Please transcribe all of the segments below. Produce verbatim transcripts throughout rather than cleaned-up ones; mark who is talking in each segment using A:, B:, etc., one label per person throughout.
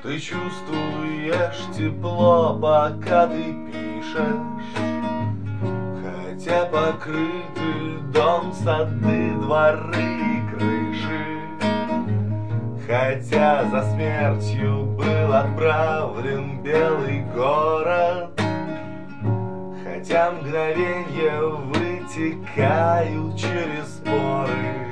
A: Ты чувствуешь тепло, пока ты пишешь, хотя покрыты дом, сады, дворы и крыши, хотя за смертью был отправлен белый город, хотя мгновенья вытекают через поры,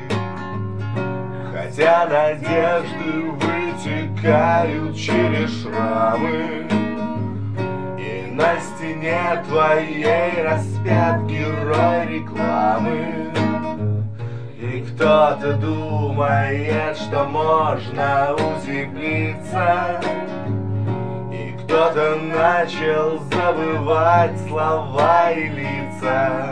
A: хотя надежды вытекают через шрамы, и на стене твоей распят герой рекламы. И кто-то думает, что можно утеплиться, и кто-то начал забывать слова и лица.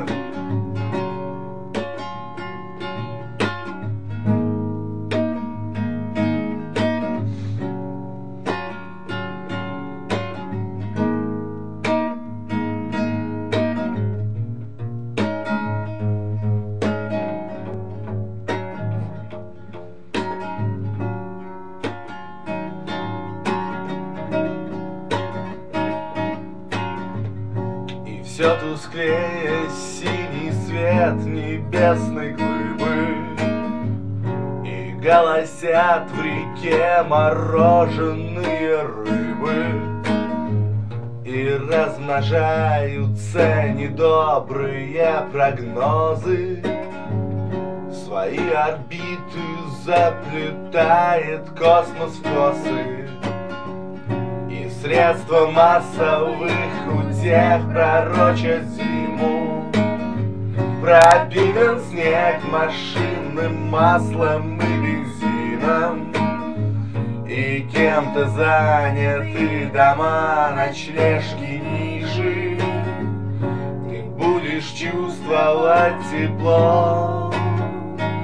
A: Все тусклее синий свет небесной глыбы, и голосят в реке мороженые рыбы, и размножаются недобрые прогнозы. Свои орбиты заплетает космос в косы, и средства массовых утех пророчат зиму. Пропитан снег машинным маслом и бензином, и кем-то заняты дома, ночлежки, ниши. Ты будешь чувствовать тепло,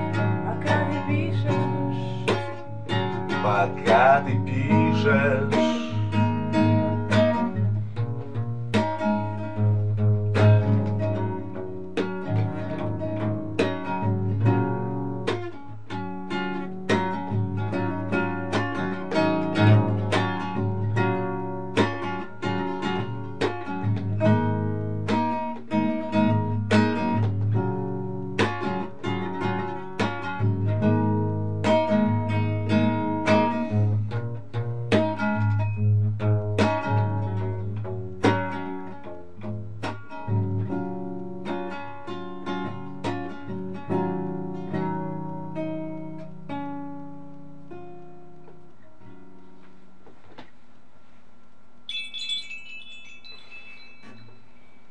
B: пока ты пишешь,
A: пока ты пишешь.